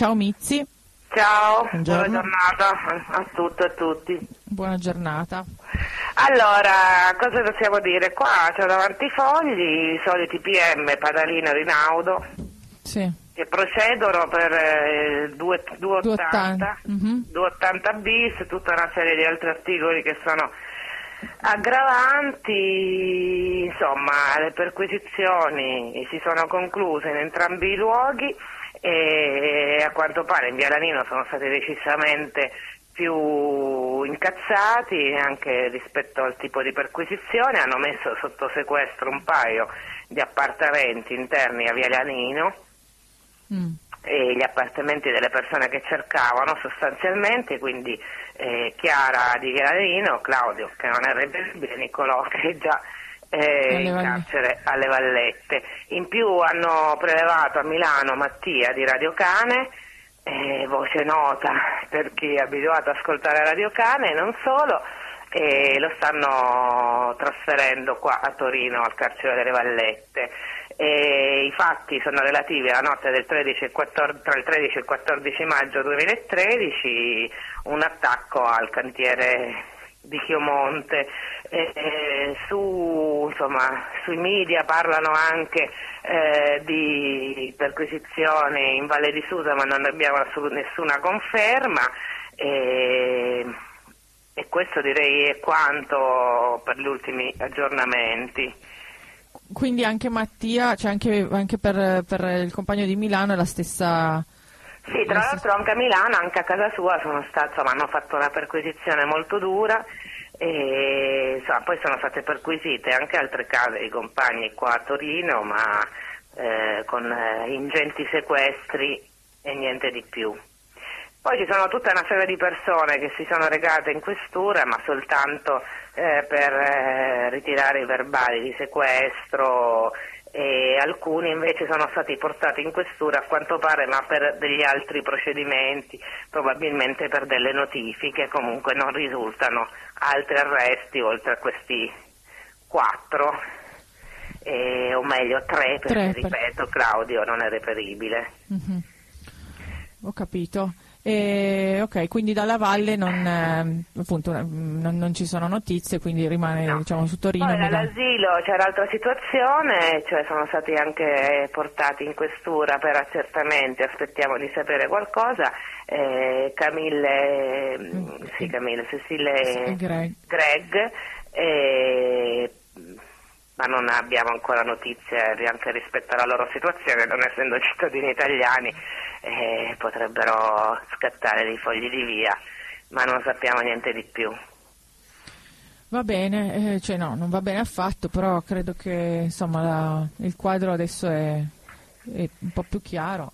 Ciao Mizzi. Ciao, Buongiorno. buona giornata a tutte e a tutti. Buona giornata. Allora, cosa possiamo dire? Qua c'è davanti i fogli, i soliti PM, Padalino, Rinaudo, Sì. che procedono per 280, 280 bis, tutta una serie di altri articoli che sono aggravanti. Insomma, le perquisizioni si sono concluse in entrambi i luoghi e a quanto pare in Via Lanino sono stati decisamente più incazzati anche rispetto al tipo di perquisizione. Hanno messo sotto sequestro un paio di appartamenti interni a Via Lanino e gli appartamenti delle persone che cercavano sostanzialmente, quindi Chiara di Via Lanino, Claudio che non è reperibile, Nicolò che è già in carcere alle Vallette. In più hanno prelevato a Milano Mattia di Radio Cane, voce nota per chi è abituato ad ascoltare Radio Cane e non solo, e lo stanno trasferendo qua a Torino al carcere delle Vallette. I fatti sono relativi alla notte del 13 e 14, tra il 13 e il 14 maggio 2013, un attacco al cantiere di Chiomonte. Sui media parlano anche di perquisizioni in Valle di Susa, ma non abbiamo nessuna conferma, e questo direi è quanto per gli ultimi aggiornamenti. Quindi anche Mattia, cioè anche per il compagno di Milano è la stessa. Sì, tra l'altro anche a Milano, anche a casa sua hanno fatto una perquisizione molto dura e poi sono state perquisite anche altre case di compagni qua a Torino, ma con ingenti sequestri e niente di più. Poi ci sono tutta una serie di persone che si sono recate in questura, ma soltanto per ritirare i verbali di sequestro, e alcuni invece sono stati portati in questura a quanto pare, ma per degli altri procedimenti, probabilmente per delle notifiche. Comunque non risultano altri arresti oltre a questi 4, o meglio 3, perché ripeto, Claudio non è reperibile. Ho capito. Ok, quindi dalla valle non ci sono notizie, quindi rimane diciamo su Torino. Poi all'asilo c'è l'altra situazione, cioè sono stati anche portati in questura per accertamenti, aspettiamo di sapere qualcosa. Cecile Greg, ma non abbiamo ancora notizie anche rispetto alla loro situazione, non essendo cittadini italiani. Potrebbero scattare dei fogli di via, ma non sappiamo niente di più. Va bene, non va bene affatto, però credo che insomma il quadro adesso è un po' più chiaro.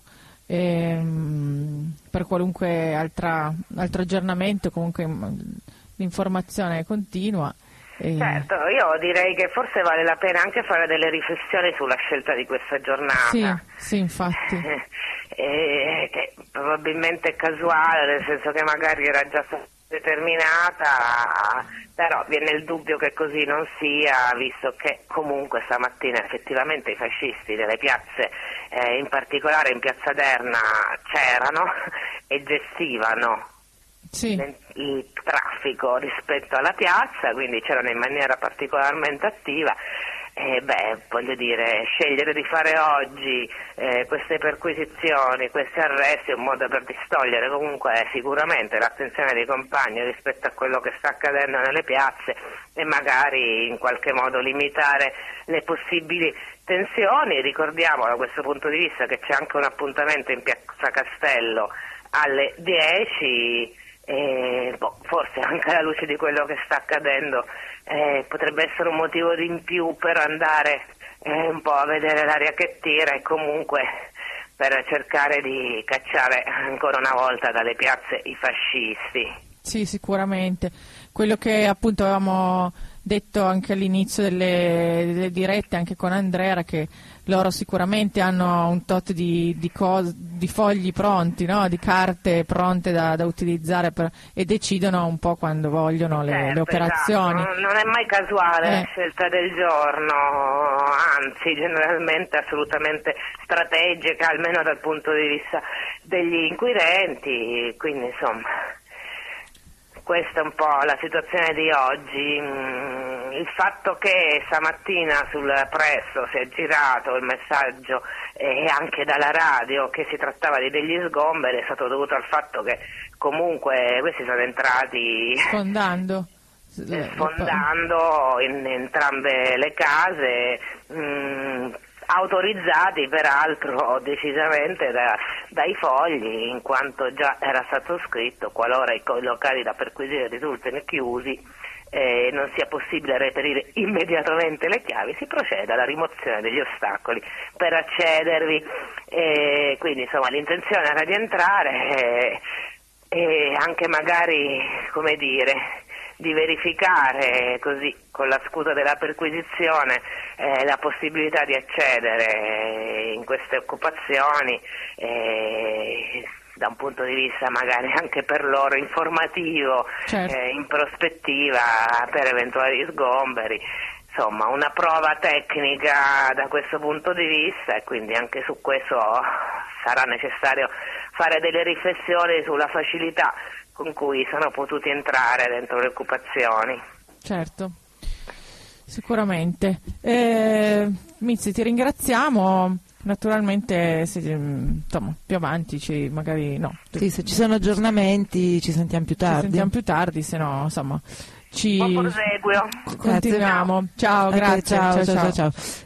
Per qualunque altro aggiornamento, comunque l'informazione continua. Certo, io direi che forse vale la pena anche fare delle riflessioni sulla scelta di questa giornata. Sì, infatti. Che probabilmente è casuale, nel senso che magari era già stata determinata, però viene il dubbio che così non sia, visto che comunque stamattina effettivamente i fascisti delle piazze, in particolare in Piazza Derna, c'erano e gestivano il traffico rispetto alla piazza, quindi c'erano in maniera particolarmente attiva. Voglio dire, scegliere di fare oggi queste perquisizioni, questi arresti è un modo per distogliere comunque sicuramente l'attenzione dei compagni rispetto a quello che sta accadendo nelle piazze e magari in qualche modo limitare le possibili tensioni. Ricordiamo da questo punto di vista che c'è anche un appuntamento in Piazza Castello alle 10. Forse anche alla luce di quello che sta accadendo potrebbe essere un motivo di in più per andare un po' a vedere l'aria che tira e comunque per cercare di cacciare ancora una volta dalle piazze i fascisti. Sì, sicuramente. Quello che appunto avevamo detto anche all'inizio delle dirette, anche con Andrea, era che loro sicuramente hanno un tot di fogli pronti, no? Di carte pronte da utilizzare e decidono un po' quando vogliono le operazioni. Esatto. Non è mai casuale la scelta del giorno, anzi generalmente assolutamente strategica, almeno dal punto di vista degli inquirenti, quindi insomma questa è un po' la situazione di oggi. Il fatto che stamattina sul Presso si è girato il messaggio anche dalla radio che si trattava di degli sgomberi è stato dovuto al fatto che comunque questi sono entrati sfondando in entrambe le case, autorizzati peraltro decisamente dai fogli, in quanto già era stato scritto: qualora i locali da perquisire risultino chiusi e non sia possibile reperire immediatamente le chiavi, si procede alla rimozione degli ostacoli per accedervi. Quindi insomma l'intenzione era di entrare e anche magari, come dire, di verificare così con la scusa della perquisizione la possibilità di accedere in queste occupazioni da un punto di vista magari anche per loro informativo, certo. In prospettiva per eventuali sgomberi. Insomma, una prova tecnica da questo punto di vista, e quindi anche su questo sarà necessario fare delle riflessioni sulla facilità con cui sono potuti entrare dentro le occupazioni. Certo, sicuramente. Mizzi, ti ringraziamo. Naturalmente insomma, più avanti magari no. Sì, se ci sono aggiornamenti ci sentiamo più tardi. Se no insomma Buon proseguio. Continuiamo. Ciao, grazie. Ciao.